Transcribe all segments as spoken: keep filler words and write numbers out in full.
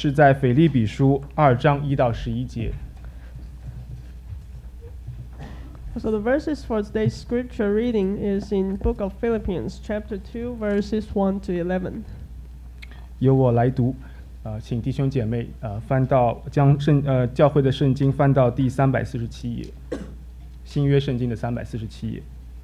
是在腓立比书二章一到十一节。 So the verses for today's scripture reading is in Book of Philippians, chapter two, verses one to eleven. 由我来读，呃，请弟兄姐妹呃翻到将圣呃教会的圣经翻到第三百四十七页，新约圣经的三百四十七页。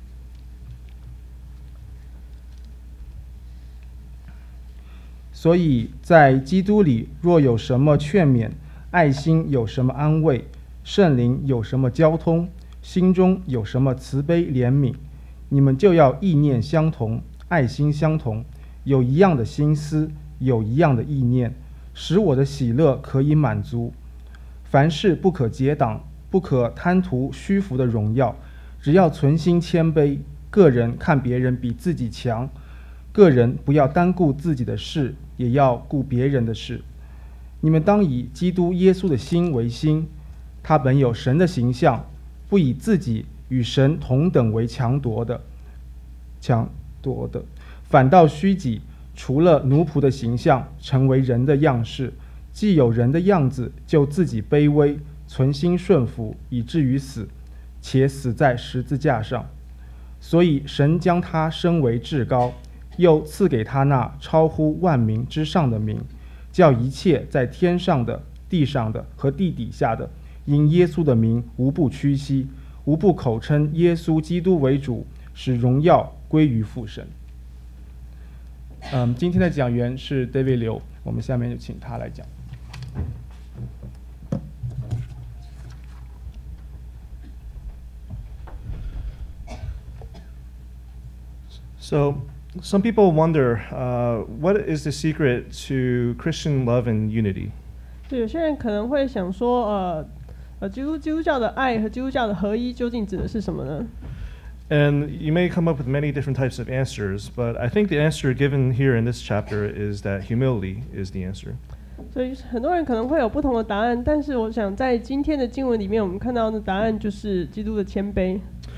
所以在基督里，若有什么劝勉，爱心有什么安慰，圣灵有什么交通，心中有什么慈悲怜悯，你们就要意念相同，爱心相同，有一样的心思，有一样的意念，使我的喜乐可以满足。凡事不可结党，不可贪图虚浮的荣耀，只要存心谦卑，个人看别人比自己强，个人不要单顾自己的事，也要顾别人的事。你们当以基督耶稣的心为心，他本有神的形象，不以自己与神同等为强夺的，强夺的，反倒虚己，除了奴仆的形象，成为人的样式。既有人的样子，就自己卑微，存心顺服，以至于死，且死在十字架上。所以神将他升为至高，又赐给他那超乎万名之上的名，叫一切在天上的、地上的和地底下的，因耶稣的名无不屈膝，无不口称耶稣基督为主，使荣耀归于父神。嗯，今天的讲员是 David 刘，我们下面就请他来讲。 So, some people wonder, uh, what is the secret to Christian love and unity? 对，有些人可能会想说，呃，呃，基督基督教的爱和基督教的合一究竟指的是什么呢？ And you may come up with many different types of answers, but I think the answer given here in this chapter is that humility is the answer. 所以很多人可能会有不同的答案，但是我想在今天的经文里面，我们看到的答案就是基督的谦卑。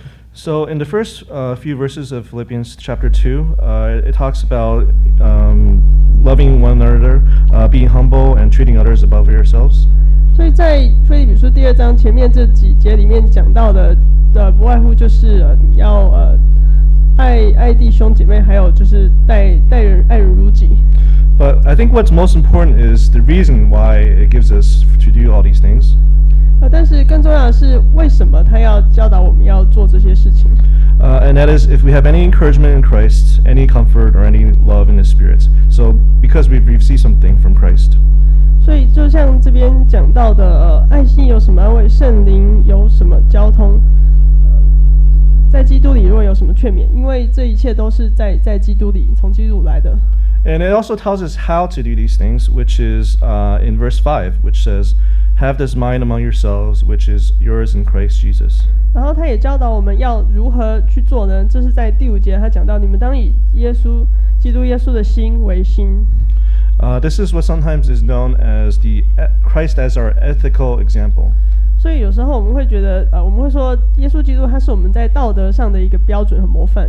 So in the first uh, few verses of Philippians chapter two, uh, it talks about um, loving one another, uh, being humble, and treating others above yourselves. 所以在腓立比书第二章前面这几节里面讲到的，呃，不外乎就是呃，你要呃爱爱弟兄姐妹，还有就是待待人爱人如己。 But I think what's most important is the reason why it gives us to do all these things. 呃，但是更重要的是，为什么他要教导我们要做这些事情？ Uh, and that is if we have any encouragement in Christ, any comfort, or any love in His Spirit. So because we've received something from Christ. 所以就像这边讲到的，呃，爱心有什么安慰，圣灵有什么交通，呃，在基督里若有什么劝勉，因为这一切都是在在基督里，从基督来的。 And it also tells us how to do these things, which is uh, in verse five, which says, "Have this mind among yourselves, which is yours in Christ Jesus." 然后他也教导我们要如何去做呢？这是在第五节，他讲到你们当以耶稣、基督耶稣的心为心。 Uh, this is what sometimes is known as the Christ as our ethical example. 所以有时候我们会觉得，呃，我们会说耶稣基督他是我们在道德上的一个标准和模范。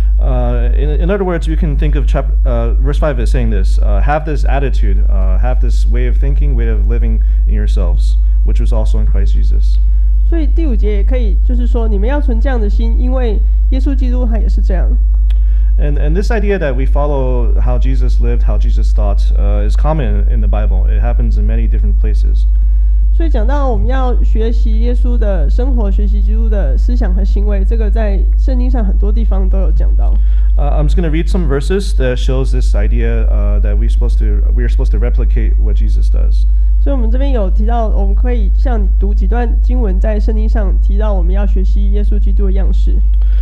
Uh, in, in other words, we can think of chap- uh, verse five is saying this, uh, have this attitude, uh, have this way of thinking, way of living in yourselves, which was also in Christ Jesus. 所以第五节也可以就是说，你们要存这样的心，因为耶稣基督他也是这样。 And, and this idea that we follow how Jesus lived, how Jesus thought, uh, is common in the Bible. It happens in many different places. 所以讲到我们要学习耶稣的生活，学习基督的思想和行为，这个在圣经上很多地方都有讲到。 Uh, I'm just going to read some verses that shows this idea uh, that we're supposed to we are supposed to replicate what Jesus does. 所以我们这边有提到，我们可以像你读几段经文，在圣经上提到我们要学习耶稣基督的样式。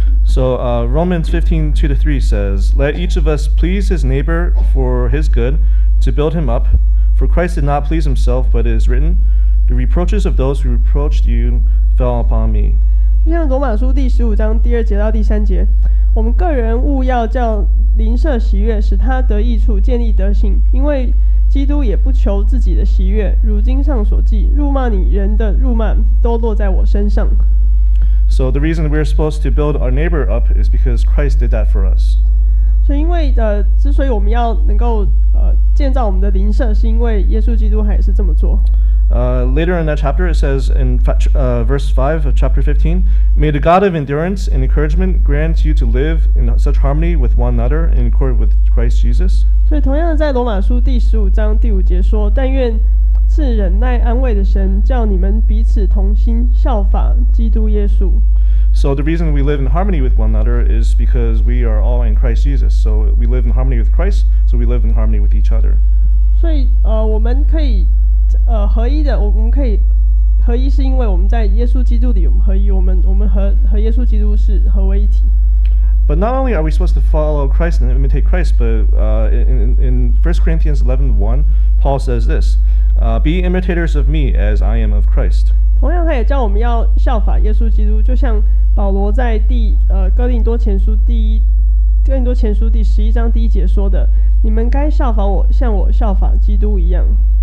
So uh, Romans fifteen, two to three says, "Let each of us please his neighbor for his good, to build him up. For Christ did not please himself, but it is written, the reproaches of those who reproached you fell upon me." 就像罗马书第十五章第二节到第三节，我们个人务要叫邻舍喜悦，使他得益处，建立德行。因为基督也不求自己的喜悦，如经上所记，辱骂你人的辱骂都落在我身上。 So the reason we're supposed to build our neighbor up is because Christ did that for us. 所以因为呃，之所以我们要能够呃建造我们的邻舍，是因为耶稣基督他也是这么做。 Uh, later in that chapter, it says in fa- uh, verse five of chapter fifteen, "May the God of endurance and encouragement grant you to live in such harmony with one another in accord with Christ Jesus." 所以同样的，在罗马书第十五章第五节说：“但愿赐忍耐安慰的神，叫你们彼此同心，效法基督耶稣。” So the reason we live in harmony with one another is because we are all in Christ Jesus. So we live in harmony with Christ, so we live in harmony with each other. 所以呃，我们可以呃合一的，我我们可以合一，是因为我们在耶稣基督里我们合一，我们我们和和耶稣基督是合为一体。 But not only are we supposed to follow Christ and imitate Christ, but uh, in, in First Corinthians eleven one, Paul says this, uh, "Be imitators of me as I am of Christ." 同样，他也叫我们要效法耶稣基督，就像保罗在第呃哥林多前书第一哥林多前书第十一章第一节说的：“你们该效法我，像我效法基督一样。”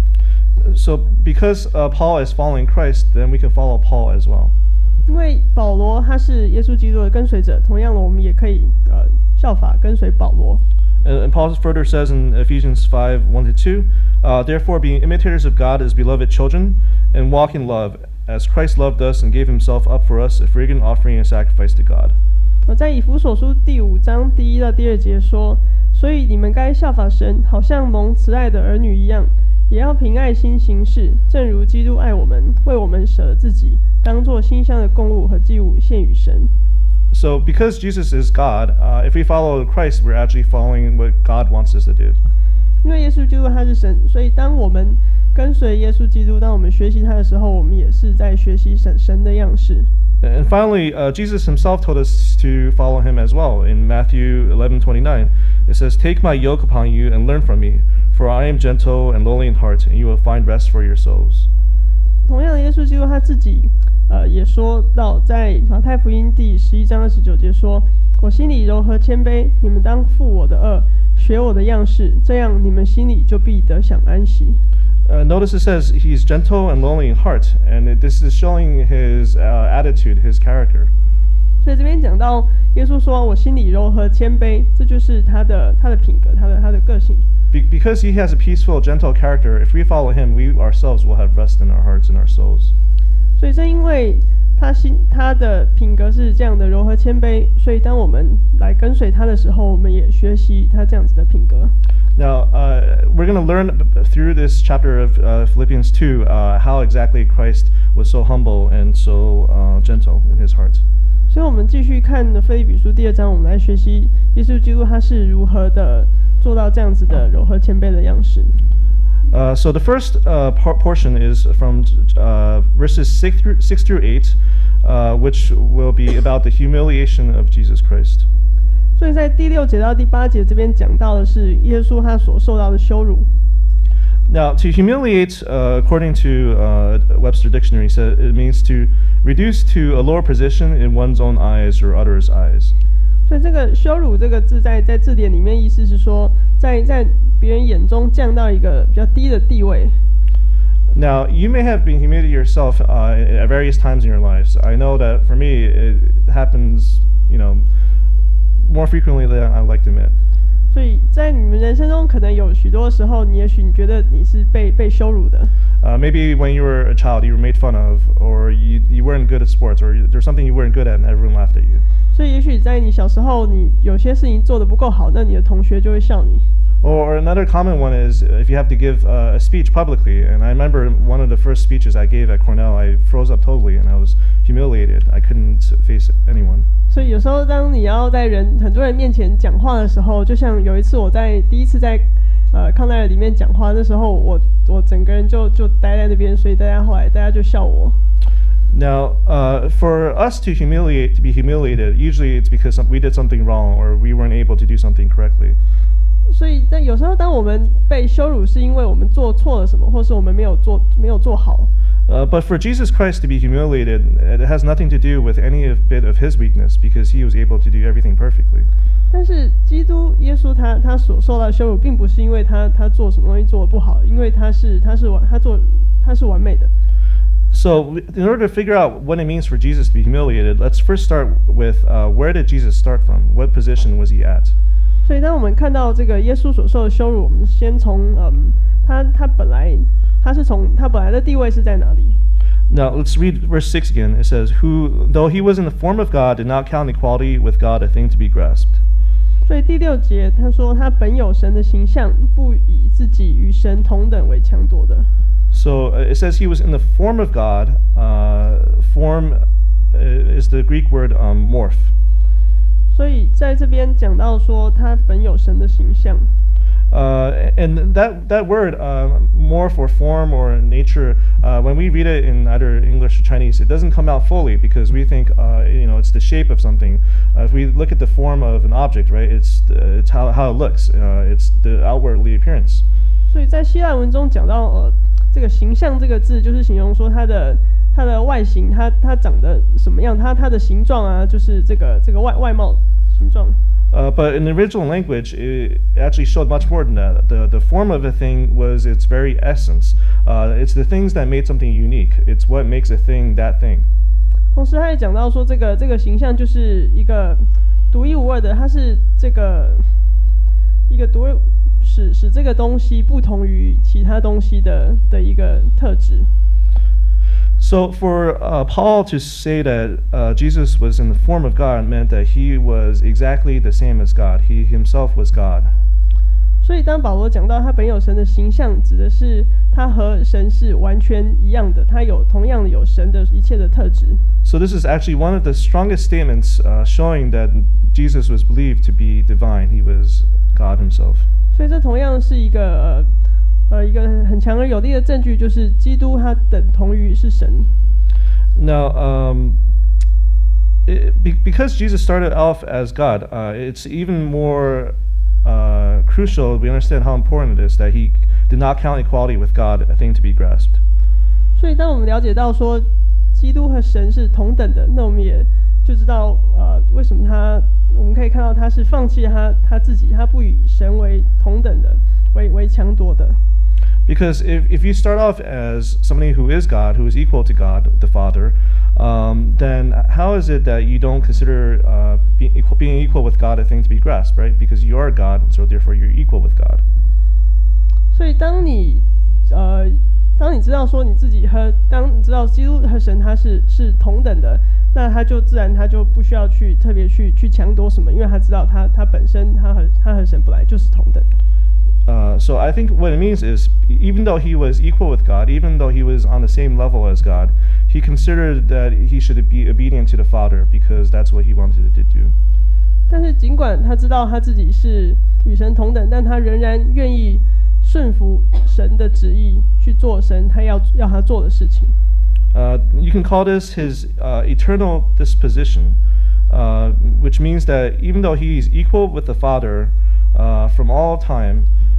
So because uh, Paul is following Christ, then we can follow Paul as well. 因为保罗他是耶稣基督的跟随者，同样的，我们也可以呃效法跟随保罗。 And, and Paul further says in Ephesians five one to two, uh, "Therefore, being imitators of God as beloved children, and walk in love, as Christ loved us and gave himself up for us, a fragrant offering and sacrifice to God." 我在以弗所书第五章第一到第二节说：“所以你们该效法神，好像蒙慈爱的儿女一样，也要凭爱心行事，正如基督爱我们，为我们舍了自己，当作馨香的供物和祭物献与神。” So because Jesus is God, uh, if we follow Christ, we're actually following what God wants us to do. 因为耶稣基督他是神，所以当我们跟随耶稣基督，当我们学习他的时候，我们也是在学习神神的样式。 And finally, uh, Jesus himself told us to follow him as well. In Matthew eleven twenty-nine, it says, "Take my yoke upon you and learn from me, for I am gentle and lowly in heart, and you will find rest for your souls." 同样的，耶稣基督他自己呃也说到，在马太福音第十一章二十九节说：“我心里柔和谦卑，你们当负我的恶，学我的样式，这样你们心里就必得享安息。” Uh, notice it says he's gentle and lowly in heart, and it, this is showing his uh, attitude, his character. 所以这边讲到耶稣说：“我心里柔和谦卑”，这就是他的他的品格，他的他的个性。 Be- because he has a peaceful, gentle character, if we follow him, we ourselves will have rest in our hearts and our souls. 所以正因为他心他的品格是这样的柔和谦卑，所以当我们来跟随他的时候，我们也学习他这样子的品格。 Now, uh, we're going to learn b- through this chapter of uh, Philippians two uh, how exactly Christ was so humble and so uh, gentle in his heart. 所以我们继续看《腓立比书》第二章，我们来学习耶稣基督他是如何的做到这样子的柔和谦卑的样式。 Uh, so the first uh, par- portion is from uh, verses six through, six through eight, uh, which will be about the humiliation of Jesus Christ. 所以在第六节到第八节这边讲到的是耶稣他所受到的羞辱。 Now, to humiliate, uh, according to uh, Webster Dictionary, says it means to reduce to a lower position in one's own eyes or others' eyes. 所以这个羞辱这个字在在字典里面意思是说，在在别人眼中降到一个比较低的地位。 Now, you may have been humiliated yourself uh, at various times in your lives. I know that for me, it happens, you know, more frequently than I like to admit. 所以在你们人生中，可能有许多时候，你也许你觉得你是被被羞辱的。 Uh, maybe when you were a child, you were made fun of, or you, you weren't good at sports, or you, there's something you weren't good at and everyone laughed at you. 所以也许在你小时候，你有些事情做得不够好，那你的同学就会笑你。 Or another common one is if you have to give uh, a speech publicly. And I remember one of the first speeches I gave at Cornell, I froze up totally and I was humiliated. I couldn't face anyone. 所以有时候当你要在人很多人面前讲话的时候，就像有一次我在第一次在呃康奈尔里面讲话，那时候我我整个人就就待在那边，所以大家后来大家就笑我。 Now, uh, for us to humiliate, to be humiliated, usually it's because some, we did something wrong or we weren't able to do something correctly. 所以但有时候当我们被羞辱，是因为我们做错了什么，或是我们没有做没有做好。 Uh, but for Jesus Christ to be humiliated, it has nothing to do with any of, bit of his weakness because he was able to do everything perfectly. 但是基督耶稣他他所受到的羞辱，并不是因为他他做什么东西做得不好，因为他是他是完他做他是完美的。 So, in order to figure out what it means for Jesus to be humiliated, let's first start with uh, where did Jesus start from? What position was he at? 所以当我们看到这个耶稣所受的羞辱，我们先从嗯，他他本来他是从他本来的地位是在哪里？ Now let's read verse six again. It says, "Who, though he was in the form of God, did not count equality with God a thing to be grasped." 所以第六节他说他本有神的形象，不以自己与神同等为强夺的。 So uh, it says he was in the form of God. Uh, form uh, is the Greek word um, morph. 所以在这边讲到说他本有神的形象。 Uh, and that that word, uh, morph or form or nature, uh, when we read it in either English or Chinese, it doesn't come out fully because we think, uh, you know, it's the shape of something. Uh, if we look at the form of an object, right, it's the, it's how how it looks. Uh, it's the outwardly appearance. 所以在希腊文中讲到呃这个形象这个字，就是形容说它的它的外形，它它长得什么样，它它的形状啊，就是这个这个外外貌形状。 Uh, but in the original language, it actually showed much more than that. The the form of a thing was its very essence. Uh, it's the things that made something unique. It's what makes a thing that thing. 同时，他也讲到说，这个这个形象就是一个独一无二的，它是这个一个独使使这个东西不同于其他东西的的一个特质。 So for uh, Paul to say that uh, Jesus was in the form of God meant that he was exactly the same as God. He himself was God. 所以当保罗讲到他本有神的形象，指的是他和神是完全一样的，他有同样的有神的一切的特质。 So this is actually one of the strongest statements uh, showing that Jesus was believed to be divine. He was God himself. 所以这同样是一个呃。 呃，一个很强而有力的证据就是基督他等同于是神。 Now, um, it, be, because Jesus started off as God, uh, it's even more uh, crucial. We understand how important it is that he did not count equality with God a thing to be grasped. 所以当我们了解到说基督和神是同等的，那我们也就知道呃为什么他我们可以看到他是放弃他他自己，他不以神为同等的，为为强夺的。 Because if, if you start off as somebody who is God, who is equal to God, the Father, um, then how is it that you don't consider uh, be equal, being equal with God a thing to be grasped, right? Because you are God, so therefore you're equal with God. 所以当你呃当你知道说你自己和当你知道基督和神他是是同等的，那他就自然他就不需要去特别去去强夺什么，因为他知道他他本身他和他和神本来就是同等的。 Uh, so I think what it means is, even though he was equal with God, even though he was on the same level as God, he considered that he should be obedient to the Father because that's what he wanted to do. 但是尽管他知道他自己是与神同等，但他仍然愿意顺服神的旨意去做神他要要他做的事情。 Uh, you can call this his uh, eternal disposition, uh, which means that even though he is equal with the Father uh, from all time.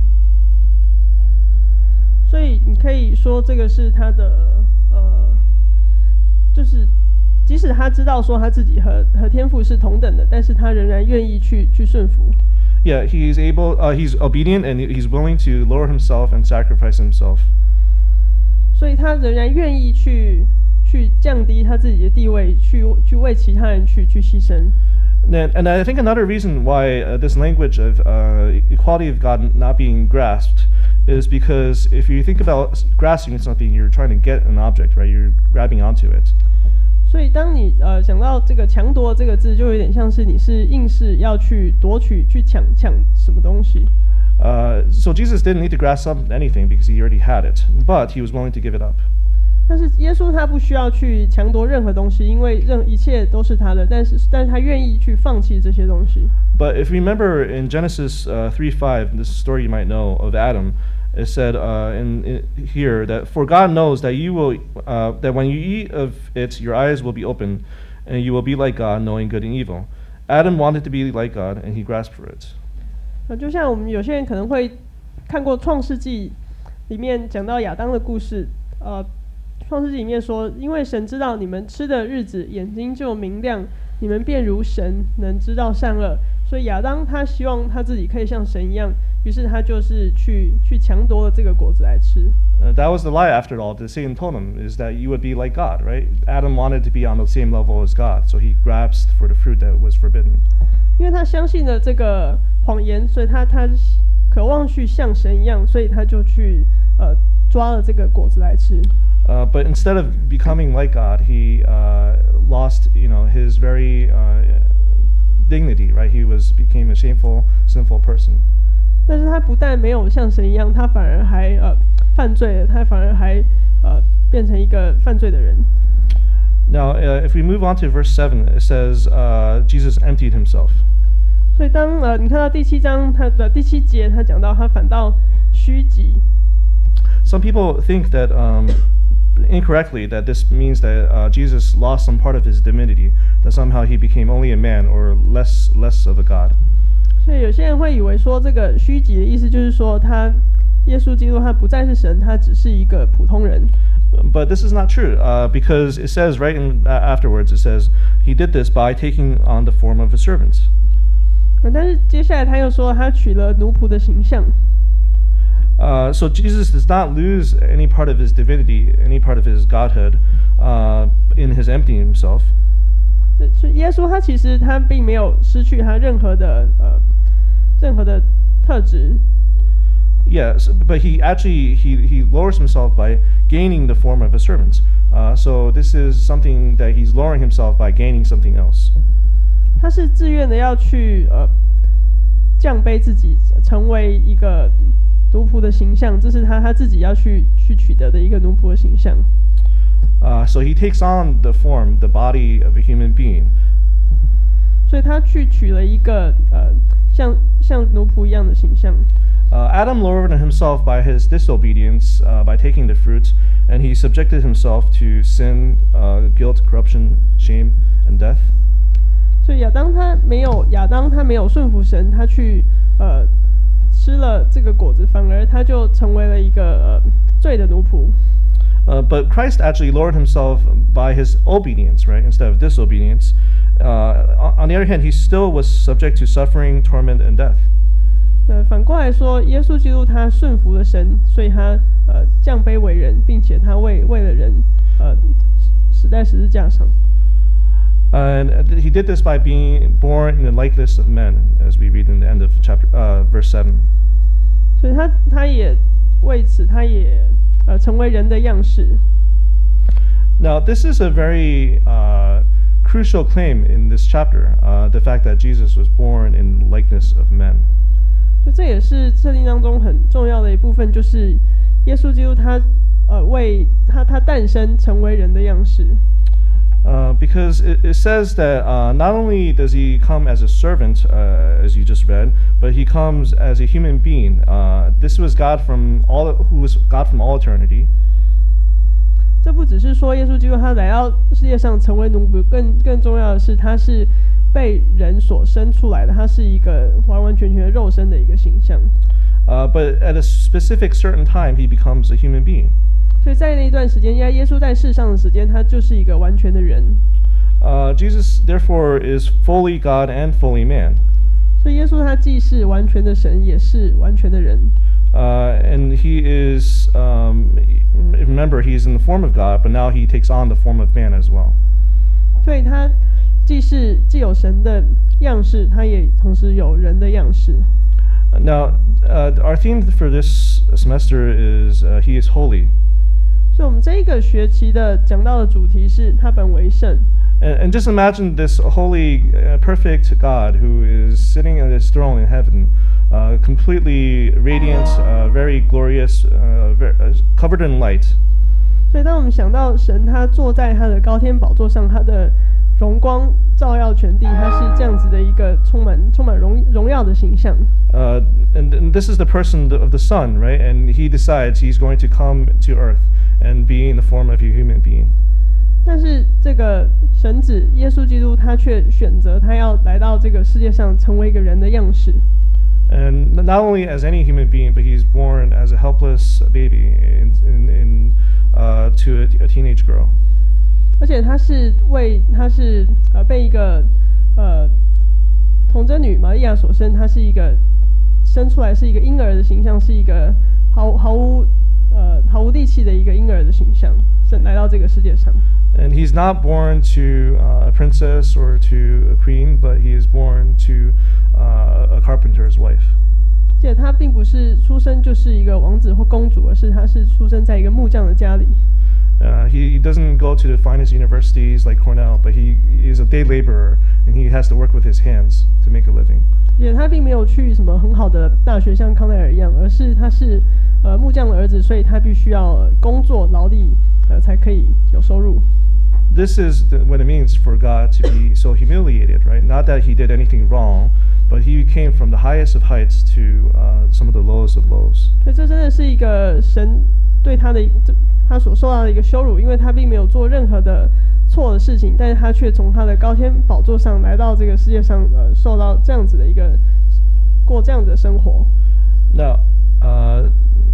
所以你可以说这个是他的呃，就是即使他知道说他自己和和天父是同等的，但是他仍然愿意去去顺服。 Yeah, he's able. Uh, he's obedient and he's willing to lower himself and sacrifice himself. 所以他仍然愿意去去降低他自己的地位，去去为其他人去去牺牲。 And, and I think another reason why uh, this language of uh, equality of God not being grasped is because if you think about grasping something, you're trying to get an object, right? You're grabbing onto it. 所以当你呃想到这个强夺这个字，就有点像是你是硬是要去夺取、去抢抢什么东西。 Uh, so Jesus didn't need to grasp up anything because he already had it, but he was willing to give it up. 但是耶稣他不需要去强夺任何东西，因为任一切都是他的，但是但是他愿意去放弃这些东西。 But if you remember in Genesis uh, three five, this story you might know of Adam, it said uh, in, in here that for God knows that you will uh, that when you eat of it, your eyes will be open, and you will be like God, knowing good and evil. Adam wanted to be like God, and he grasped for it. 呃，就像我们有些人可能会看过《创世纪》里面讲到亚当的故事，呃，《创世纪》里面说，因为神知道你们吃的日子，眼睛就明亮，你们便如神，能知道善恶。 所以亚当他希望他自己可以像神一样，于是他就是去去强夺了这个果子来吃。 Uh, that was the lie after all that Satan told him, is that you would be like God, right? Adam wanted to be on the same level as God, so he grabs for the fruit that was forbidden. 因为他相信了这个谎言，所以他他渴望去像神一样，所以他就去呃抓了这个果子来吃。 Uh, but instead of becoming like God, he uh, lost, you know, his very uh, dignity, right? He was became a shameful, sinful person. 但是他不但没有像神一样，他反而还呃犯罪了，他反而还呃变成一个犯罪的人。 Now, uh, if we move on to verse seven, it says uh, Jesus emptied himself. 所以当呃你看到第七章，他的第七节，他讲到他反倒虚己。 Some people think that um, incorrectly that this means that uh, Jesus lost some part of his divinity, that somehow he became only a man or less less of a God. 所以有些人会以为说，这个虚己的意思就是说，他耶稣基督他不再是神，他只是一个普通人。 But this is not true, uh, because it says right in, uh, afterwards, it says he did this by taking on the form of a servant. 但是接下来他又说，他取了奴仆的形象。 Uh, so Jesus does not lose any part of his divinity, any part of his godhood, uh, in his emptying himself. 是耶稣他其实他并没有失去他任何的呃任何的特质。 Yes, but he actually he, he lowers himself by gaining the form of a servant. Uh, so this is something that he's lowering himself by gaining something else. 他是自愿的要去呃降卑自己，成为一个奴仆的形象，这是他他自己要去去取得的一个奴仆的形象。 Uh, so he takes on the form, the body of a human being. 所以他去取了一个呃像像奴仆一样的形象。 Uh, Adam lowered himself by his disobedience, uh, by taking the fruit, and he subjected himself to sin, uh, guilt, corruption, shame, and death. 所以亚当他没有亚当他没有顺服神，他去呃吃了这个果子，反而他就成为了一个呃罪的奴仆。 Uh, but Christ actually lowered himself by his obedience, right, instead of disobedience. Uh, on the other hand, he still was subject to suffering, torment, and death. 呃，反过来说，耶稣基督他顺服了神，所以他呃降卑为人，并且他为为了人呃死在十字架上。 And he did this by being born in the likeness of men, as we read in the end of chapter, uh, verse seven. 所以他他也为此，他也呃成为人的样式。 Now, this is a very uh, crucial claim in this chapter, uh, the fact that Jesus was born in the likeness of men. 就这也是圣经当中很重要的一部分，就是耶稣基督他呃为他他诞生成为人的样式。 Uh, because it, it says that uh, not only does he come as a servant, uh, as you just read, but he comes as a human being. Uh, this was God from all, who was God from all eternity. 这不只是说耶稣基督他来到世界上成为奴仆，更更重要的是他是被人所生出来的，他是一个完完全全肉身的一个形象。 Uh, but at a specific certain time, he becomes a human being. 所以在那一段时间，耶稣在世上的时间，他就是一个完全的人。 Uh, Jesus, therefore, is fully God and fully man. 所以耶稣他既是完全的神，也是完全的人。 Uh, and he is, um, remember, he is in the form of God, but now he takes on the form of man as well. 所以他既是既有神的样式，他也同时有人的样式。 Now, uh, our theme for this semester is uh, He is holy. 所以我们这一个学期的讲到的主题是他本为圣。 And, and just imagine this holy, uh, perfect God who is sitting on his throne in heaven, uh, completely radiant, uh, very glorious, uh, very, uh, covered in light. 所以当我们想到神他坐在他的高天宝座上，他的荣光照耀全地，他是这样子的一个充满充满荣荣耀的形象。 Uh, and, and this is the person of the Son, right? And he decides he's going to come to earth and be in the form of a human being. 但是这个神子耶稣基督，他却选择他要来到这个世界上，成为一个人的样式。 And not only as any human being, but he's born as a helpless baby in, in, in, uh, to a, a teenage girl. 而且他是为他是呃被一个呃童贞女玛利亚所生，她是一个生出来是一个婴儿的形象，是一个毫毫无呃毫无力气的一个婴儿的形象，是来到这个世界上。 And he's not born to uh, a princess or to a queen, but he is born to uh, a carpenter's wife. 而且他并不是出生就是一个王子或公主，而是他是出生在一个木匠的家里。 Uh, he, he doesn't go to the finest universities like Cornell, but he is a day laborer, and he has to work with his hands to make a living. 而且他并没有去什么很好的大学，像康奈尔一样，而是他是呃木匠的儿子，所以他必须要工作劳力，呃才可以有收入。 This is the, what it means for God to be so humiliated, right? Not that he did anything wrong, but he came from the highest of heights to uh, some of the lowest of lows. 所以这真的是一个神对他的这他所受到的一个羞辱，因为他并没有做任何的错的事情，但是他却从他的高天宝座上来到这个世界上，呃，受到这样子的一个过这样子的生活。 Now, uh,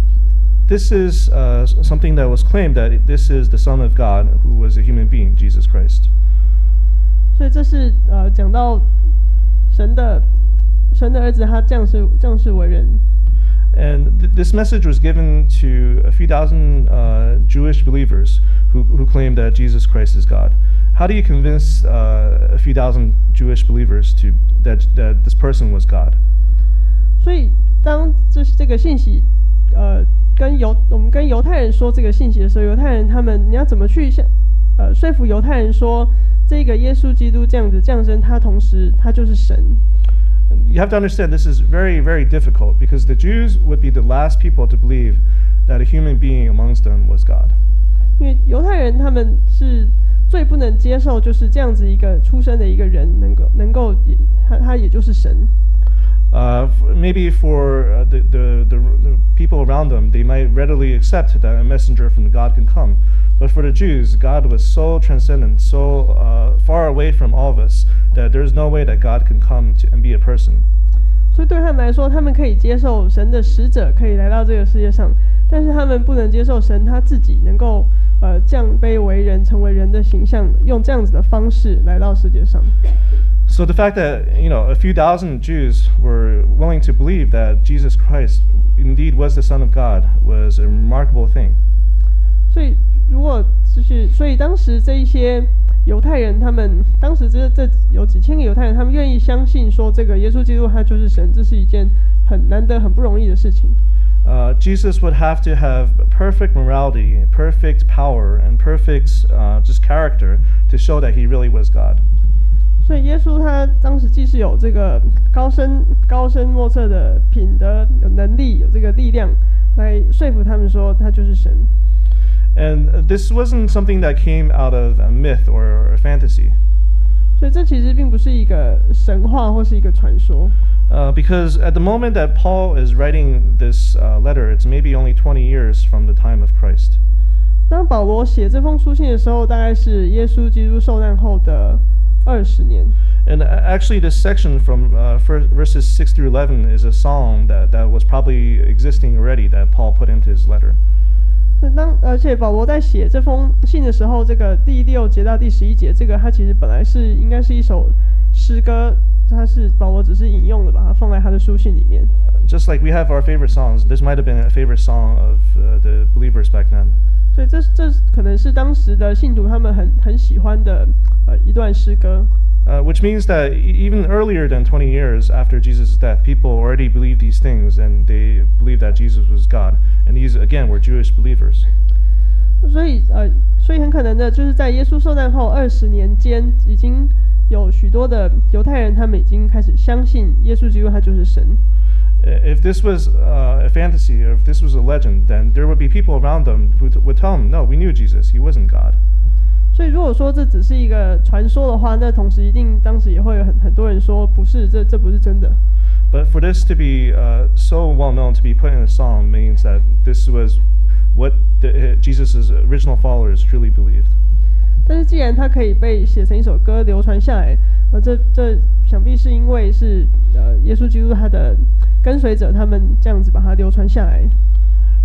this is uh, something that was claimed that this is the Son of God who was a human being, Jesus Christ. 所以这是呃讲到神的神的儿子，他降世降世为人。 And th- this message was given to a few thousand uh, Jewish believers who, who claim that Jesus Christ is God. How do you convince uh, a few thousand Jewish believers to that that this person was God? 所以当这这个信息，呃，跟犹我们跟犹太人说这个信息的时候，犹太人他们你要怎么去向呃说服犹太人说这个耶稣基督这样子降生，他同时他就是神。 You have to understand this is very, very difficult because the Jews would be the last people to believe that a human being amongst them was God. 因为犹太人他们是最不能接受就是这样子一个出生的一个人能够能够他他也就是神。 Uh, f- maybe for uh, the, the, the, the people around them, they might readily accept that a messenger from God can come. But for the Jews, God was so transcendent, so uh, far away from all of us, that there's no way that God can come to, and be a person. 所以对他们来说，他们可以接受神的使者可以来到这个世界上，但是他们不能接受神他自己能够呃降卑为人，成为人的形象，用这样子的方式来到世界上。 So the fact that you know a few thousand Jews were willing to believe that Jesus Christ indeed was the Son of God was a remarkable thing. 所以如果就是所以当时这一些犹太人，他们当时这这有几千个犹太人，他们愿意相信说这个耶稣基督他就是神，这是一件很难得、很不容易的事情。 Uh, Jesus would have to have perfect morality, perfect power, and perfect uh, just character to show that he really was God. 所以耶稣他当时既是有这个高深高深莫测的品德、有能力、有这个力量，来说服他们说他就是神。 And this wasn't something that came out of a myth or a fantasy. 所以这其实并不是一个神话或是一个传说。 Uh, because at the moment that Paul is writing this uh, letter, it's maybe only twenty years from the time of Christ. 当保罗写这封书信的时候，大概是耶稣基督受难后的二十年。 And uh, actually, this section from uh, first, verses six through eleven is a song that, that was probably existing already that Paul put into his letter. 当而且保罗在写这封信的时候，这个第六节到第十一节，这个他其实本来是应该是一首诗歌，他是保罗只是引用的，把它放在他的书信里面。 Just like we have our favorite songs, this might have been a favorite song of uh, the believers back then. 所以这这可能是当时的信徒他们很很喜欢的呃一段诗歌。 Uh, which means that e- even earlier than twenty years after Jesus' death, people already believed these things and they believed that Jesus was God. And these, again, were Jewish believers. 所以呃，所以很可能的就是在耶稣受难后二十年间，已经有许多的犹太人，他们已经开始相信耶稣基督他就是神。 If this was uh, a fantasy, or if this was a legend, then there would be people around them who t- would tell them, no, we knew Jesus, he wasn't God. 所以如果说这只是一个传说的话，那同时一定当时也会有很很多人说不是，这这不是真的。 But for this to be uh, so well known, to be put in a song, means that this was what the, uh, Jesus' original followers truly believed. 但是既然它可以被写成一首歌流传下来，呃，这这想必是因为是呃耶稣基督他的跟随者他们这样子把它流传下来。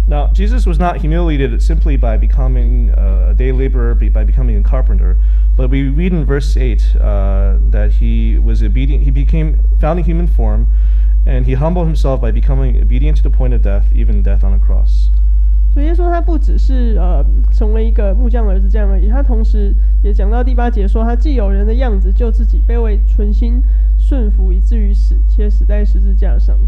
Now, Jesus was not humiliated simply by becoming uh, a day laborer, be- by becoming a carpenter, but we read in verse eight uh, that he was obedient. He became found in human form, and he humbled himself by becoming obedient to the point of death, even death on a cross. 所以耶稣他不只是呃成为一个木匠儿子这样而已，他同时也讲到第八节说，他既有人的样子，就自己卑微存心顺服，以至于死，且死在十字架上。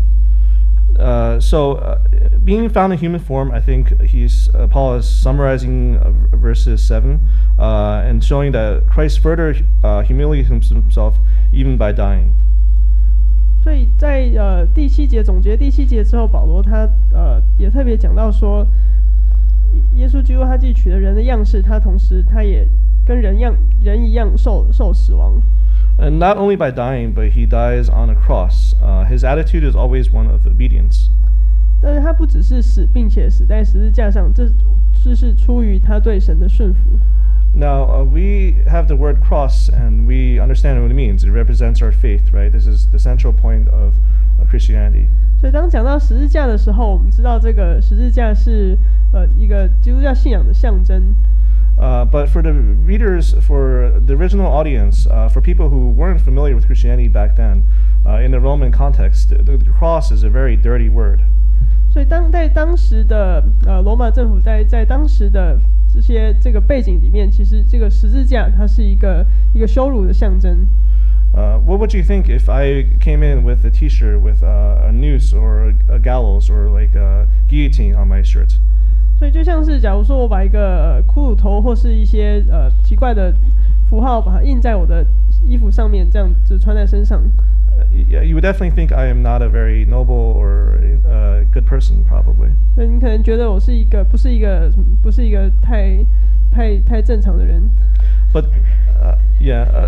Uh, so, uh, being found in human form, I think he's uh, Paul is summarizing uh, verses seven uh, and showing that Christ further uh, humiliated himself even by dying. 所以在呃第七节总结第七节之后，保罗他呃也特别讲到说，耶稣基督他既取了人的样式，他同时他也跟人样人一样受受死亡。 And not only by dying, but he dies on a cross. Uh, his attitude is always one of obedience. 但是他不只是死，并且死在十字架上，这这是出于他对神的顺服。 Now, uh, we have the word cross, and we understand what it means. It represents our faith, right? This is the central point of uh, Christianity. 所以当讲到十字架的时候，我们知道这个十字架是呃一个基督教信仰的象征。 Uh, but for the readers, for the original audience, uh, for people who weren't familiar with Christianity back then, uh, in the Roman context, the, the cross is a very dirty word. 所以当在当时的呃罗马政府在在当时的这些这个背景里面，其实这个十字架它是一个一个羞辱的象征。 Uh, what would you think if I came in with a T-shirt with uh, a noose or a, a gallows or like a guillotine on my shirt? 所以就像是假如说我把一个呃骷髅头或是一些呃奇怪的符号把它印在我的衣服上面，这样子穿在身上。 Uh, yeah, you would definitely think I am not a very noble or uh, good person, probably. 所以你可能觉得我是一个不是一个不是一个太太太正常的人。 But uh, yeah, uh,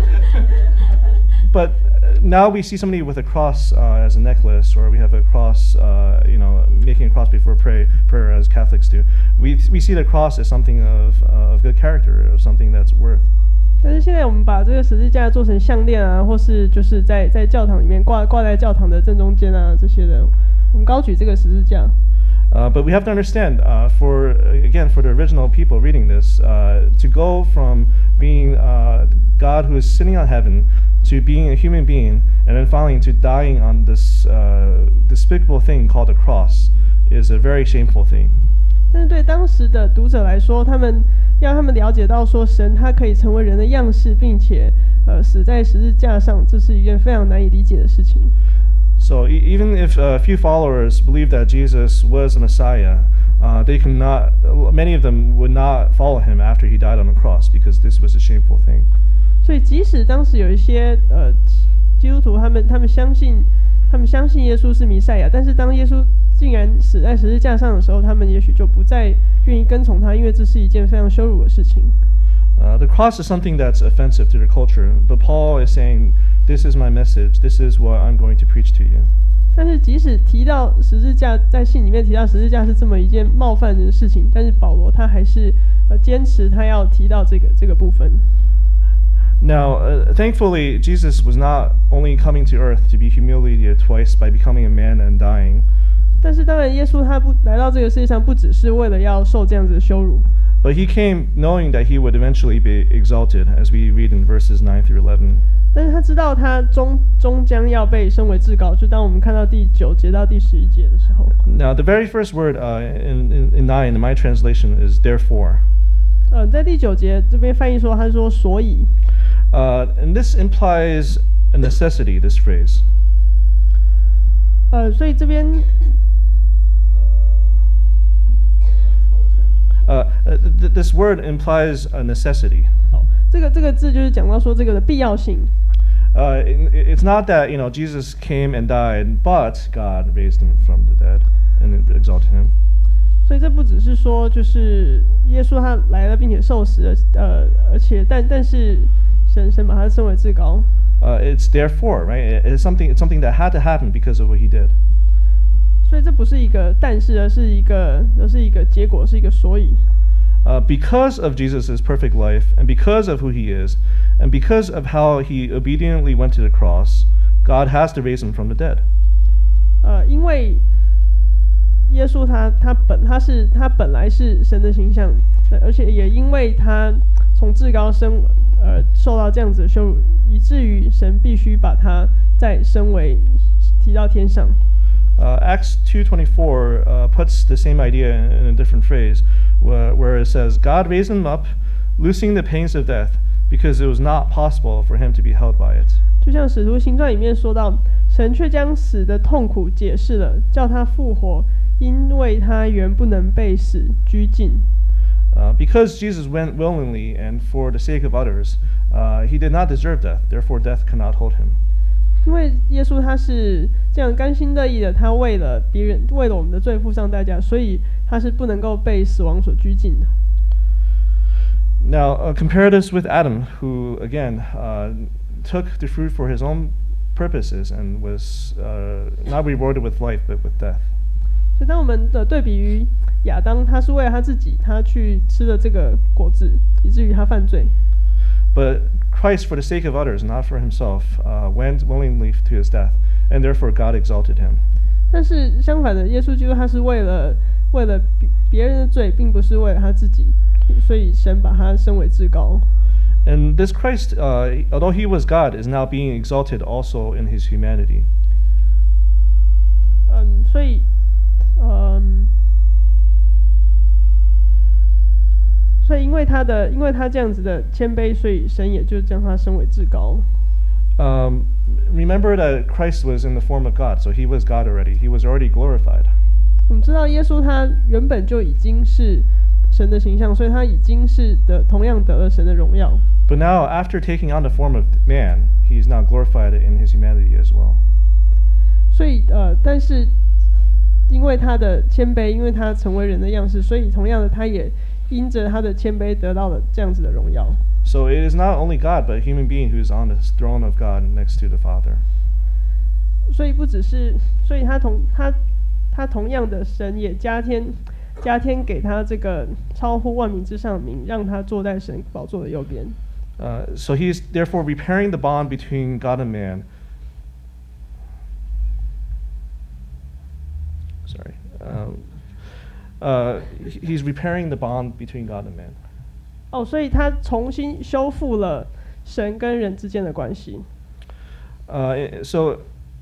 but now we see somebody with a cross uh, as a necklace, or we have a cross, uh, you know, making a cross before pray, prayer, as Catholics do. We we see the cross as something of uh, of good character, of something that's worth. 但是现在我们把这个十字架做成项链啊，或是就是在在教堂里面挂挂在教堂的正中间啊，这些的，我们高举这个十字架。 Uh, but we have to understand, uh, for again, for the original people reading this, uh, to go from being uh, God who is sitting on heaven to being a human being, and then finally to dying on this uh, despicable thing called a cross, is a very shameful thing. 但是对当时的读者来说，他们要他们了解到说，神他可以成为人的样式，并且呃死在十字架上，这是一件非常难以理解的事情。 So e- even if a few followers believe that Jesus was the Messiah, uh, they cannot. Many of them would not follow him after he died on the cross because this was a shameful thing. 所以即使当时有一些呃基督徒，他们他们相信他们相信耶稣是弥赛亚，但是当耶稣竟然死在十字架上的时候，他们也许就不再愿意跟从他，因为这是一件非常羞辱的事情。 Uh, the cross is something that's offensive to their culture, but Paul is saying, "This is my message. This is what I'm going to preach to you." 但是即使提到十字架，在信里面提到十字架是这么一件冒犯人的事情，但是保罗他还是呃坚持他要提到这个这个部分。 Now, uh, thankfully, Jesus was not only coming to earth to be humiliated twice by becoming a man and dying, 但是当然，耶稣他不来到这个世界上，不只是为了要受这样子的羞辱， but he came knowing that he would eventually be exalted, as we read in verses nine through eleven. 但是他知道他终终将要被升为至高。就当我们看到第九节到第十一节的时候， Now, the very first word uh, in, in, in nine in my translation is therefore. 呃，在第九节这边翻译说，他说所以， Uh, and this implies a necessity, this phrase. 呃，所以这边 Uh, uh, th- this word implies a necessity. 这个这个字就是讲到说这个的必要性。 Uh, it- it's not that, you know, Jesus came and died, but God raised him from the dead and exalted him. 所以这不只是说就是耶稣他来了并且受死了，呃，而且但但是神神把他升为至高。 Uh, it's therefore, right? It- It's something. It's something that had to happen because of what he did. 所以这不是一个但是，而是一个而是一个结果，是一个所以。 Uh, because of Jesus' perfect life, and because of who he is, and because of how he obediently went to the cross, God has to raise him from the dead. 呃，因为耶稣他他本他是他本来是神的形象，而且也因为他从至高升而受到这样子的羞辱，以至于神必须把他再升为提到天上。 Uh, Acts two twenty-four uh, puts the same idea in, in a different phrase, where, where it says, God raised him up, loosing the pains of death, because it was not possible for him to be held by it. 就像使徒行传里面说到，神却将死的痛苦解释了，叫他复活，因为他原不能被死拘禁。 Uh, because Jesus went willingly and for the sake of others, uh, he did not deserve death. Therefore, death cannot hold him. 因为耶稣他是这样甘心乐意的，他为了别人，为了我们的罪付上代价，所以他是不能够被死亡所拘禁的。 Now, uh, compare this with Adam, who again uh, took the fruit for his own purposes and was uh, not rewarded with life, but with death. 所以当我们的对比于亚当，他是为了他自己，他去吃了这个果子，以至于他犯罪。 But Christ, for the sake of others, not for himself, uh, went willingly to his death, and therefore God exalted him. 但是相反的，耶稣基督他是为了为了别人的罪，并不是为了他自己，所以神把他升为至高。 And this Christ, uh, although he was God, is now being exalted also in his humanity. 嗯，所以，嗯。所以因为他的，因为他这样子的谦卑，所以神也就将他升为至高。 Um, remember that Christ was in the form of God, so he was God already. He was already glorified. 我们知道耶稣他原本就已经是神的形象，所以他已经是的同样得了神的荣耀。 But now, after taking on the form of man, he is now glorified in his humanity as well. 所以呃，但是因为他的谦卑，因为他成为人的样式，所以同样的他也因着他的谦卑得到了这样子的荣耀。 So it is not only God, but a human being who is on the throne of God next to the Father. 所以不只是，所以他同他他同样的神也加添加添给他这个超乎万民之上的名，让他坐在神宝座的右边。 Uh, so he is therefore repairing the bond between God and man. Sorry. Um, uh, he's repairing the bond between God and man. 哦，所以他重新修复了神跟人之间的关系。 Uh, so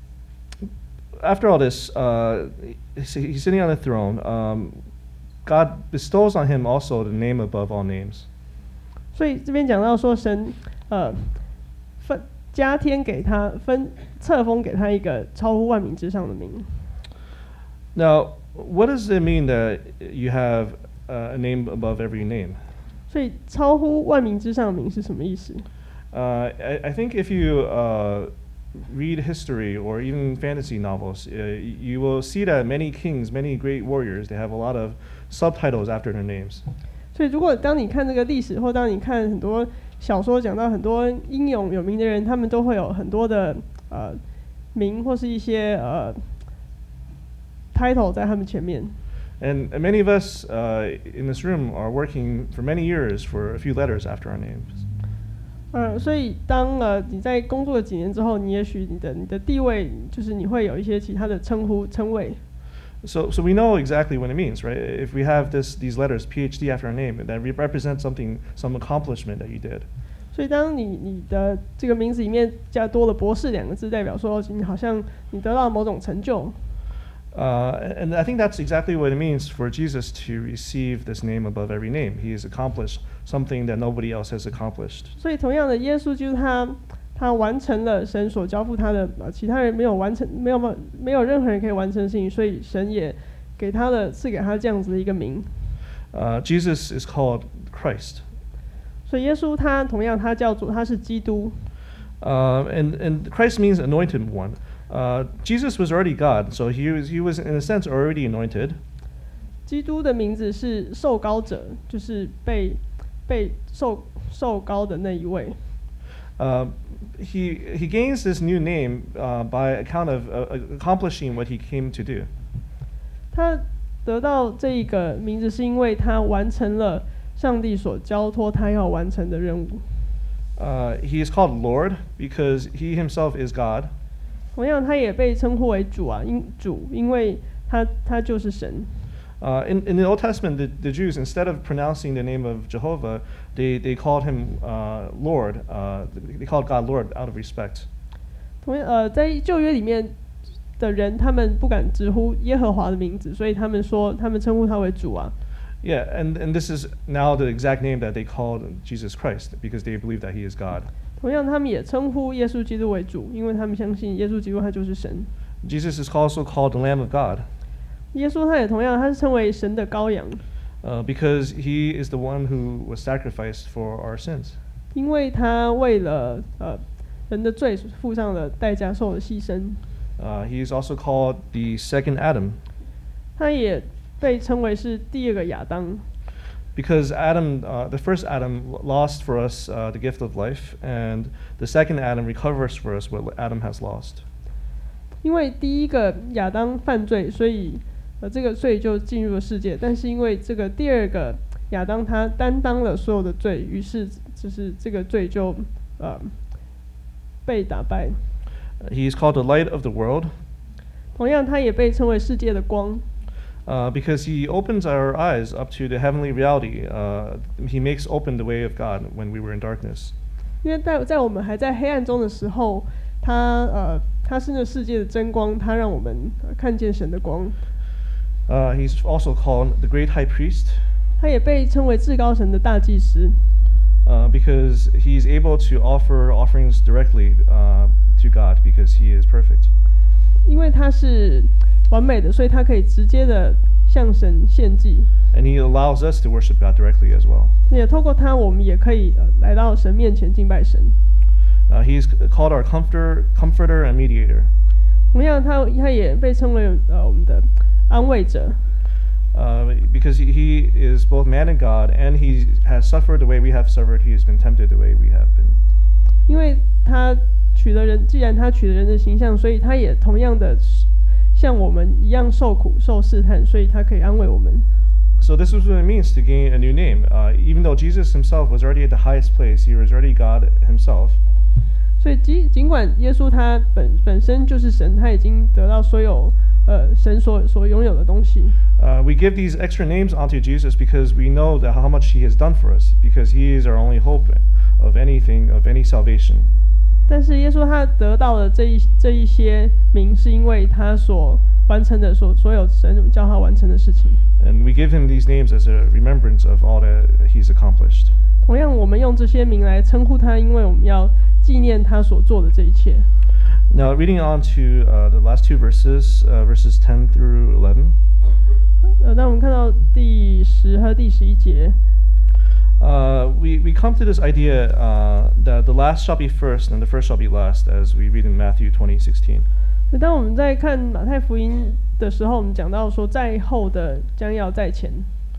after all this, uh, he's sitting on the throne. Um, God bestows on him also the name above all names. 所以这边讲到说神，呃，分加添给他分册封给他一个超乎万民之上的名。 Now, what does it mean that you have uh, a name above every name? 所以超乎万民之上的名是什么意思？ Uh, I, I think if you uh, read history or even fantasy novels, uh, you will see that many kings, many great warriors, they have a lot of subtitles after their names. 所以如果当你看这个历史，或当你看很多小说讲到很多英勇有名的人，他们都会有很多的呃名或是一些呃 title 在他们前面。 And many of us uh, in this room are working for many years for a few letters after our names. 呃，所以当呃你在工作了几年之后，你也许你的你的地位就是你会有一些其他的称呼称谓。 So, so we know exactly what it means, right? If we have this, these letters, P H D after our name, that represent something, some accomplishment that you did. 所以当你你的这个名字里面加多了博士两个字，代表说你好像你得到了某种成就。 Uh, and I think that's exactly what it means for Jesus to receive this name above every name. He has accomplished something that nobody else has accomplished. 所以同样的，耶稣就是他，他完成了神所交付他的，呃，其他人没有完成，没有没有任何人可以完成的事情，所以神也给他的赐给他这样子的一个名。 Uh, Jesus is called Christ. 所以耶稣他同样他叫做他是基督。 Uh, and and Christ means anointed one. Uh, Jesus was already God, so he was he was in a sense already anointed. 基督的名字是受膏者，就是被被受受膏的那一位。 Uh, he he gains this new name uh, by account of uh, accomplishing what he came to do. 他得到这一个名字，是因为他完成了上帝所交托他要完成的任务。 Uh, he is called Lord because he himself is God. 同样，他也被称呼为主啊，因主，因为他他就是神。 Uh, in, in the Old Testament, the, the Jews, instead of pronouncing the name of Jehovah, they, they called him uh, Lord. Uh, they called God Lord out of respect. 同样，呃，在旧约里面的人，他们不敢直呼耶和华的名字，所以他们说，他们称呼他为主啊。 Yeah, and, and this is now the exact name that they called Jesus Christ because they believe that he is God. 同样，他们也称呼耶稣基督为主，因为他们相信耶稣基督他就是神。 Jesus is also called the Lamb of God. 耶稣他也同样，他是称为神的羔羊。 Uh, because he is the one who was sacrificed for our sins. 因为他为了呃人的罪付上了代价，受了牺牲。 Uh, he is also called the second Adam. 他也被称为是第二个亚当。 Because Adam, uh, the first Adam lost for us uh, the gift of life, and the second Adam recovers for us what Adam has lost. 因为第一个亚当犯罪，所以呃这个罪就进入了世界。但是因为这个第二个亚当他担当了所有的罪，于是就是这个罪就呃被打败。 He is called the light of the world. 同样，他也被称为世界的光。 Uh, because he opens our eyes up to the heavenly reality. Uh, he makes open the way of God when we were in darkness. 因为在在我们还在黑暗中的时候，他呃他是那世界的真光，他让我们、呃、看见神的光。 Uh, he's also called the great high priest. 他也被称为至高神的大祭司。 Uh, because he's able to offer offerings directly uh, to God because he is perfect. 因为他是完美的，所以他可以直接的向神献祭。 And he allows us to worship God directly as well. 也透过他，我们也可以、呃、来到神面前敬拜神。 Uh, he's called our comforter, comforter and mediator. 同样他，他也被称为呃我们的安慰者。 Uh, because he, he is both man and God, and he has suffered the way we have suffered. He has been tempted the way we have been. 因为他取了人，既然他取了人的形象，所以他也同样的像我们一样受苦、受试探，所以他可以安慰我们。 So this is what it means to gain a new name. Uh, even though Jesus himself was already at the highest place, he was already God himself. 所以尽尽管耶稣他本本身就是神，他已经得到所有呃神所所拥有的东西。 Uh, we give these extra names onto Jesus because we know that how much he has done for us, because he is our only hope of anything, of any salvation. 但是耶稣他得到的这一这一些名，是因为他所完成的所所有神叫他完成的事情。 And we give him these names as a remembrance of all that he's accomplished. 同样，我们用这些名来称呼他，因为我们要纪念他所做的这一切。 Now, reading on to uh, the last two verses, uh, verses ten through eleven. 呃，当我们看到第十和第十一节。 Uh, we, we come to this idea uh, that the last shall be first and the first shall be last, as we read in Matthew twenty sixteen. 当我们在看马太福音的时候，我们讲到说，在后的将要在前。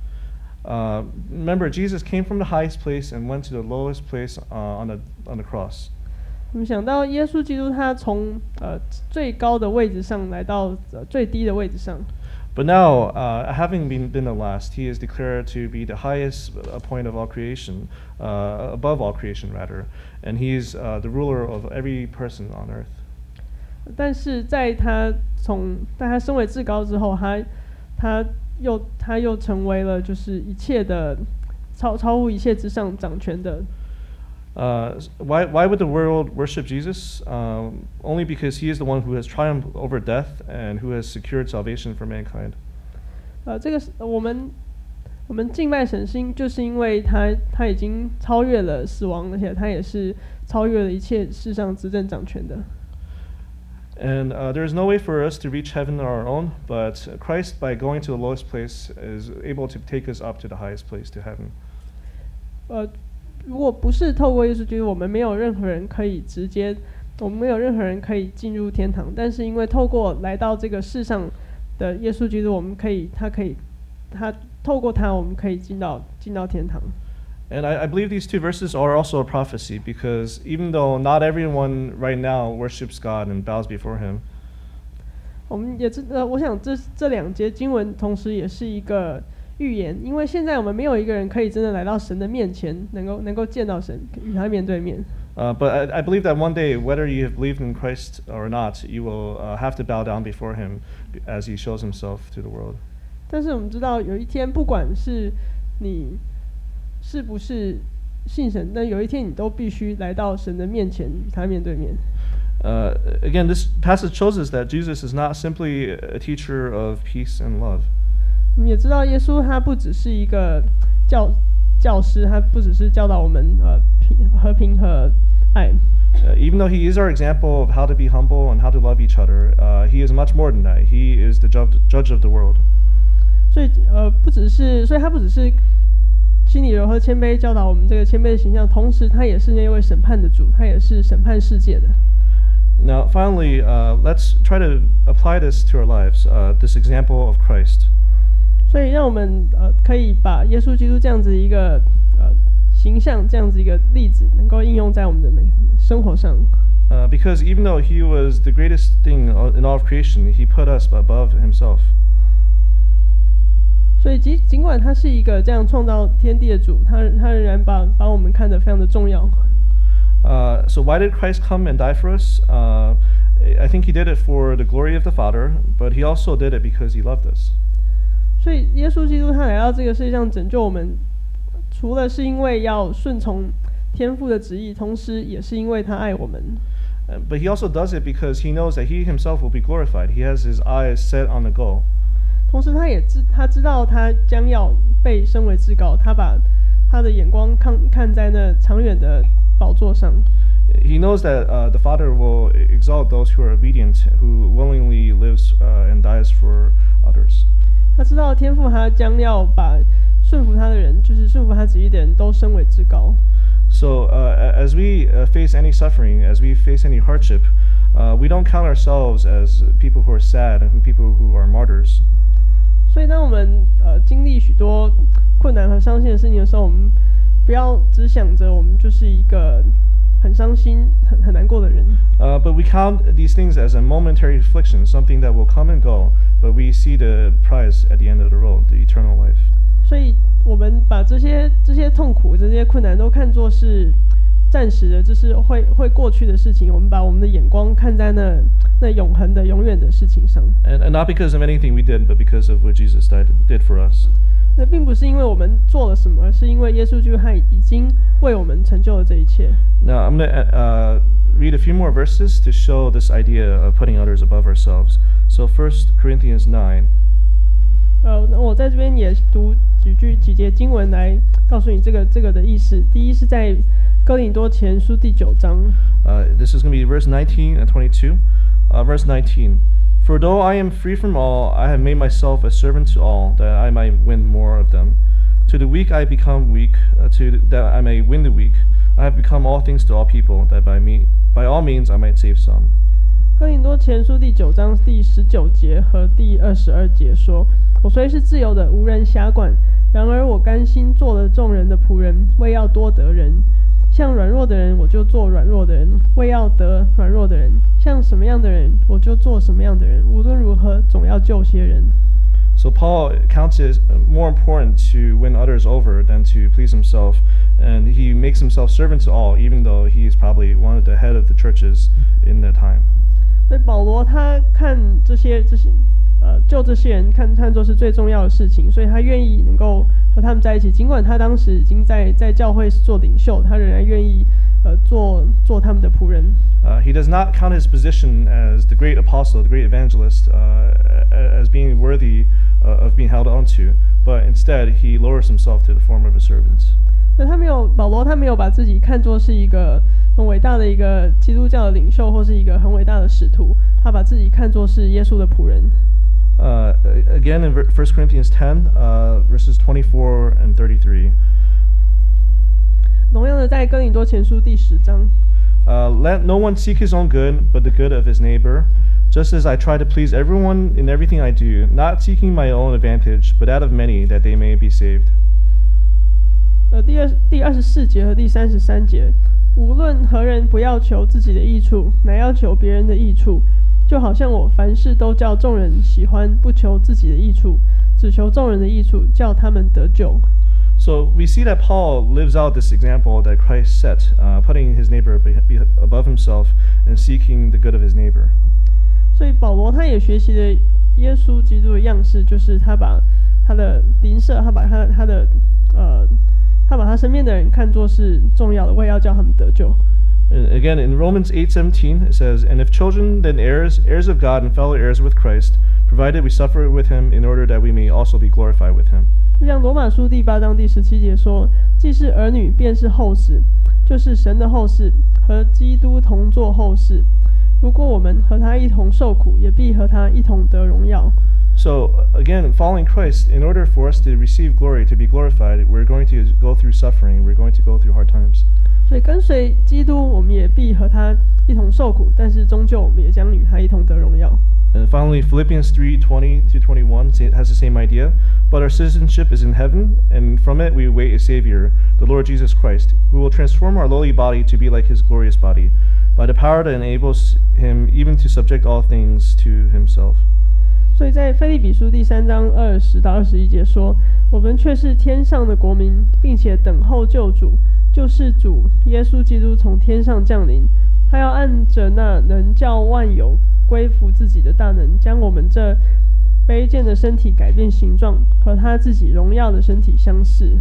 Uh, remember, Jesus came from the highest place and went to the lowest place uh, on the on the cross. 我们想到耶稣基督，他从呃最高的位置上来到、呃、最低的位置上。 But now, uh, having been, been the last, he is declared to be the highest point of all creation, uh, above all creation rather, and he is uh, the ruler of every person on earth. 但是在他从在他升为至高之后，他他又他又成为了就是一切的超超乎一切之上掌权的。 Uh, why, why would the world worship Jesus? Um, only because he is the one who has triumphed over death and who has secured salvation for mankind. 呃，这个我们我们敬拜神心，就是因为他他已经超越了死亡，而且他也是超越了一切世上执政掌权的。 And uh, there is no way for us to reach heaven on our own, but Christ, by going to the lowest place, is able to take us up to the highest place, to heaven. 呃。如果不是透过耶稣基督，我们没有任何人可以直接，我们没有任何人可以进入天堂。但是因为透过来到这个世上的耶稣基督，我们可以，他可以，他透过他，我们可以进到进到天堂。 And I, I believe these two verses are also a prophecy, because even though not everyone right now worships God and bows before him, 我们也知呃，我想这这两节经文同时也是一个预言，因为现在我们没有一个人可以真的来到神的面前，能够能够见到神，与他面对面。 Uh, but I, I believe that one day, whether you have believed in Christ or not, you will uh, have to bow down before him as he shows himself to the world. 但是我们知道，有一天，不管是你是不是信神，但有一天你都必须来到神的面前，与他面对面。 Uh, again, this passage shows us that Jesus is not simply a teacher of peace and love. 我们也知道，耶稣他不只是一个教教师，他不只是教导我们呃平和平和爱。 Uh, even though he is our example of how to be humble and how to love each other, uh, he is much more than that. He is the judge, judge of the world. 所以呃，不只是，所以他不只是心里柔和谦卑，教导我们这个谦卑的形象，同时他也是那位审判的主，他也是审判世界的。 Now, finally, uh, let's try to apply this to our lives, uh, this example of Christ. 所以让我们呃可以把耶稣基督这样子一个呃形象，这样子一个例子，能够应用在我们的每生活上。 Uh, because even though he was the greatest thing in all of creation, he put us above himself. 所以尽尽管他是一个这样创造天地的主，他他仍然把把我们看得非常的重要。 Uh, so why did Christ come and die for us? Uh, I think he did it for the glory of the Father, but he also did it because he loved us. 所以耶稣基督他来到这个世界上拯救我们，除了是因为要顺从天父的旨意，同时也是因为他爱我们。 Uh, but he also does it because he knows that he himself will be glorified. He has his eyes set on the goal. 同时他也知他知道他将要被升为至高，他把他的眼光看看在那长远的宝座上。 He knows that uh, the Father will exalt those who are obedient, who willingly lives uh, and dies for others. 他知道天父他将要把顺服他的人，就是顺服他旨意的人都升为至高。 So uh, as we uh, face any suffering, as we face any hardship, uh, we don't count ourselves as people who are sad and people who are martyrs. 所以当我们呃经历许多困难和伤心的事情的时候，我们不要只想着我们就是一个很伤心、很很难过的人。 Uh, but we count these things as a momentary affliction, something that will come and go, but we see the prize at the end of the road, the eternal life. 所以我们把这些这些痛苦、这些困难都看作是暂时的，这是会会过去的事情。我们把我们的眼光看在那那永恒的、永远的事情上。 And, and not because of anything we did, but because of what Jesus died, did for us. 那并不是因为我们做了什么，而是因为耶稣基督他已经为我们成就了这一切。 Now I'm going to uh, read a few more verses to show this idea of putting others above ourselves. So First Corinthians nine. 呃，那我在这边也读几句几节经文来告诉你这个这个的意思。第一是在哥林多前书第九章。 Uh, this is going to be verse nineteen and twenty-two. Uh, verse nineteen. For though I am free from all, I have made myself a servant to all, that I might win more of them. To the weak I become weak, uh, to the, that I may win the weak. I have become all things to all people, that by me, by all means I might save some. 哥林多前书第九章第十九节和第二十二节说：“我虽是自由的，无人辖管，然而我甘心做了众人的仆人，为要多得人。像软弱的人，我就做软弱的人，为要得软弱的人；像什么样的人，我就做什么样的人。无论如何，总要救些人。” So Paul counts it more important to win others over than to please himself, and he makes himself servant to all, even though he is probably one of the head of the churches in that time. 所以保罗他看这些这些呃救这些人看看作是最重要的事情，所以他愿意能够和他们在一起。尽管他当时已经在在教会做领袖，他仍然愿意呃做做他们的仆人。 Uh, he does not count his position as the great apostle, the great evangelist, uh, as being worthy uh, of being held onto, but instead he lowers himself to the form of a servant. 那他没有保罗，他没有把自己看作是一个很伟大的一个基督教的领袖，或是一个很伟大的使徒，他把自己看作是耶稣的仆人。 Uh, again in First Corinthians ten, uh, verses twenty-four and thirty-three. 同样的，在哥林多前书第十章。 Uh, let no one seek his own good, but the good of his neighbor. Just as I try to please everyone in everything I do, not seeking my own advantage, but that of many, that they may be saved. 呃，第二第二十四节和第三十三节，无论何人不要求自己的益处，乃要求别人的益处，就好像我凡事都叫众人喜欢，不求自己的益处，只求众人的益处，叫他们得救。 So we see that Paul lives out this example that Christ set, uh, putting his neighbor be- be- above himself and seeking the good of his neighbor. 所以保罗他也学习了耶稣基督的样式，就是他把他的邻舍，他把他他的呃，他把他身边的人看作是重要的，为要叫他们得救。 And again, in Romans eight seventeen, it says, "And if children, then heirs, heirs of God and fellow heirs with Christ, provided we suffer with him in order that we may also be glorified with him." 就像罗马书第八章第十七节说：“既是儿女，便是后世，就是神的后世，和基督同作后世。如果我们和他一同受苦，也必和他一同得荣耀。” So again, following Christ, in order for us to receive glory, to be glorified, we're going to go through suffering. We're going to go through hard times. 所以跟随基督，我们也必和他一同受苦，但是终究我们也将与他一同得荣耀。 And finally, Philippians three twenty to twenty-one has the same idea. But our citizenship is in heaven, and from it we await a Savior, the Lord Jesus Christ, who will transform our lowly body to be like his glorious body, by the power that enables him even to subject all things to himself. 所以在腓立比书第三章二十到二十一节说：“我们却是天上的国民，并且等候救主，就是主耶稣基督从天上降临。他要按着那能叫万有归服自己的大能，将我们这卑贱的身体改变形状，和他自己荣耀的身体相似。”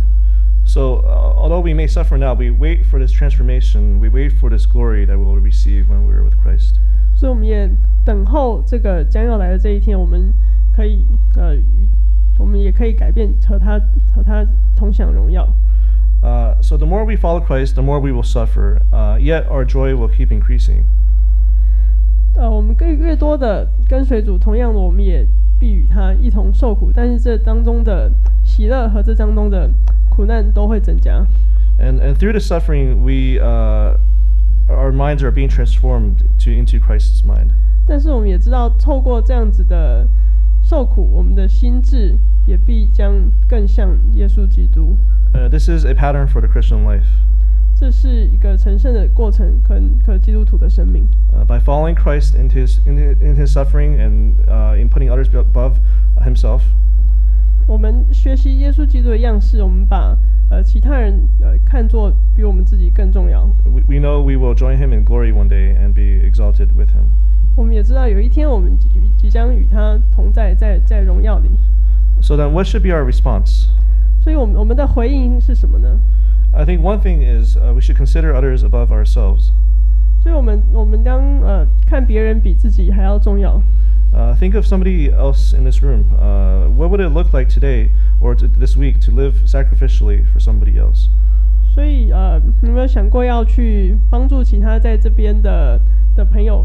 So, uh, although we may suffer now, we wait for this transformation. We wait for this glory that we will receive when we are with Christ. 所以我们也等候这个将要来的这一天，我们可以呃，我们也可以改变和他和他同享荣耀。 Uh, so the more we follow Christ, the more we will suffer. Uh, yet our joy will keep increasing. 呃，我们更越多的跟随主，同样的，我们也必与他一同受苦。但是这当中的喜乐和这当中的苦难都会增加。 And and through the suffering, we uh, our minds are being transformed to into Christ's mind. 但是我们也知道，透过这样子的受苦，我们的心智也必将更像耶稣基督。 Uh, this is a pattern for the Christian life. 这是一个成圣的过程，可可基督徒的生命。 Uh, by following Christ in his in his, in his suffering and uh, in putting others above himself, 我们学习耶稣基督的样式，我们把呃其他人呃看作比我们自己更重要。 we, we know we will join him in glory one day and be exalted with him. 我们也知道有一天我们即即将与他同在，在在荣耀里。 So then, what should be our response? 所以我们我们的回应是什么呢？ I think one thing is uh, we should consider others above ourselves. 所以我们我们当呃看别人比自己还要重要。 Uh, think of somebody else in this room. Uh, what would it look like today or to this week to live sacrificially for somebody else? 所以呃，你有没有想过要去帮助其他在这边的的朋友？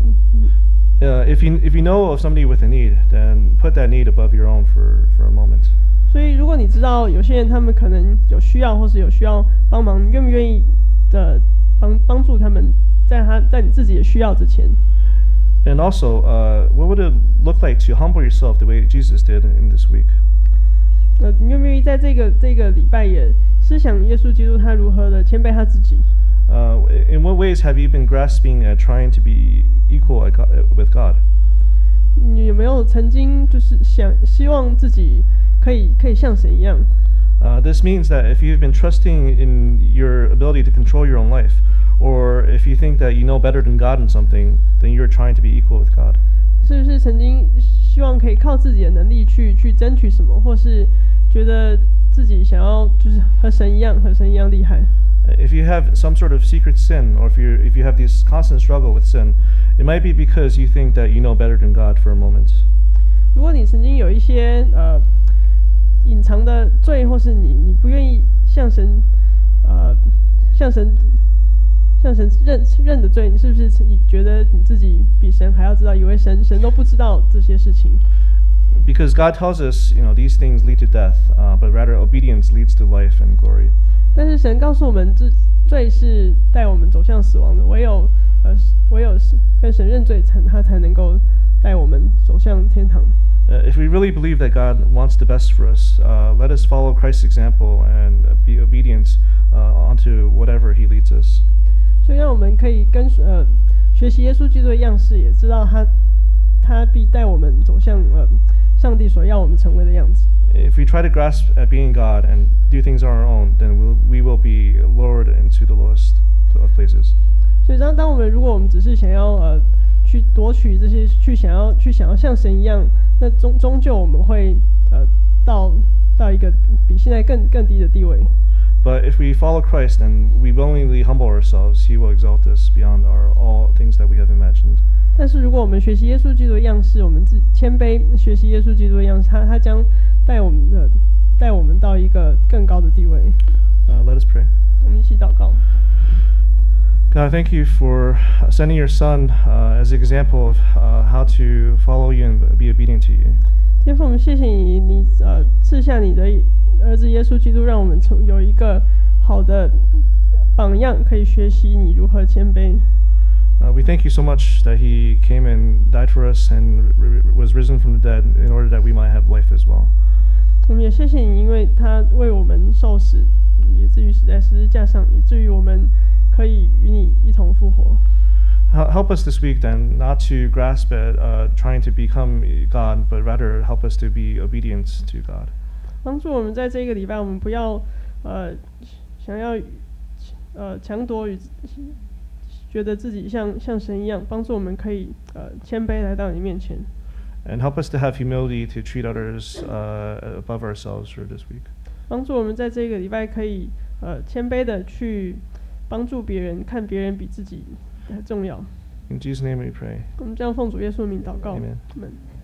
Uh, if you if you know of somebody with a need, then put that need above your own for, for a moment. 所以如果你知道有些人他们可能有需要，或是有需要帮忙，你愿不愿意的帮帮助他们，在他在你自己的需要之前？ And also, uh, what would it look like to humble yourself the way Jesus did in this week? 呃，你愿不愿意在这个这个礼拜也思想耶稣基督他如何的谦卑他自己？ Uh, in what ways have you been grasping at trying to be equal at God, with God? 你有没有曾经就是想希望自己可以可以像神一样？ Uh, this means that if you've been trusting in your ability to control your own life, or if you think that you know better than God in something, then you're trying to be equal with God. 是不是曾经希望可以靠自己的能力去去争取什么，或是觉得自己想要就是和神一样，和神一样厉害？ If you have some sort of secret sin, or if you if you have this constant struggle with sin, it might be because you think that you know better than God for a moment. 如果你曾经有一些呃隐藏的罪，或是你你不愿意向神呃向神向神认认的罪，你是不是你觉得你自己比神还要知道，以为神神都不知道这些事情？ Because God tells us, you know, these things lead to death, uh, but rather obedience leads to life and glory. 但是神告诉我们，这罪是带我们走向死亡的，唯有呃唯有跟神认罪，才他才能够带我们走向天堂。 Uh, if we really believe that God wants the best for us, uh, let us follow Christ's example and be obedient uh, onto whatever He leads us. 所以让我们可以跟呃学习耶稣基督的样式，也知道他他必带我们走向呃上帝所要我们成为的样子。 If we try to grasp at being God and do things on our own, then we'll, we will be lowered into the lowest of places. 所以当当我们如果我们只是想要呃去夺取这些，去想要去想要像神一样，那终终究我们会呃到到一个比现在更更低的地位。 But if we follow Christ and we willingly humble ourselves, He will exalt us beyond our all things that we have imagined. 但是如果我们学习耶稣基督的样式，我们自谦卑学习耶稣基督的样式，他他将带我们的带我们到一个更高的地位。 Uh, let us pray. 我们一起祷告。 God, thank you for sending your Son uh, as an example of uh, how to follow you and be obedient to you. 天父，我们谢谢你，你呃赐下你的儿子耶稣基督，让我们从有一个好的榜样，可以学习你如何谦卑。 Uh, we thank you so much that He came and died for us and r- r- was risen from the dead in order that we might have life as well. 我们也谢谢你，因为他为我们受死，以至于死在十字架上，以至于我们可以与你一同复活。 Hel- Help us this week then not to grasp at uh, trying to become God, but rather help us to be obedient to God. 帮助我们在这个礼拜，我们不要呃想要呃强夺与觉得自己像像神一样，帮助我们可以呃谦卑来到你面前。 And help us to have humility to treat others uh, above ourselves for this week. 帮助我们在这个礼拜可以呃谦卑的去帮助别人，看别人比自己还重要。 In Jesus' name we pray. 我们这样奉主耶稣的名祷告。 Amen. Amen